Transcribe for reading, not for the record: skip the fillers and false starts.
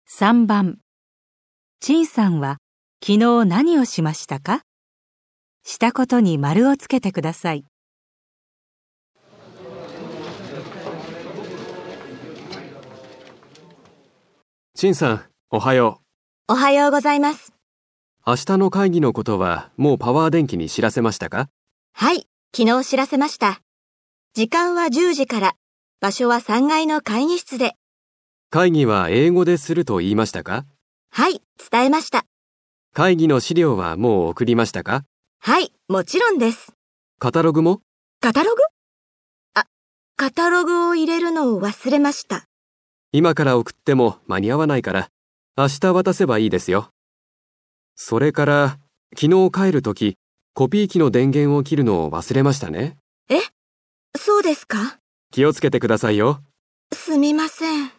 3番、陳さんは昨日何をしましたか？したことに丸をつけてください。 陳さん、おはよおはようございます。 う。明日の会議のことはもうパワー電気に知らせましたか？ はい、昨日知らせました。時間は10時から、場所は3階の会議室で。 会議は英語ですると言いましたか？ はい、伝えました。 会議の資料はもう送りましたか？ はい、もちろんです。 カタログも？ カタログ？カタログを入れるのを忘れました。 今から送っても間に合わないから、明日渡せばいいですよ。それから、昨日帰るとき、コピー機の電源を切るのを忘れましたね。 そうですか？ 気をつけてくださいよ。 すみません。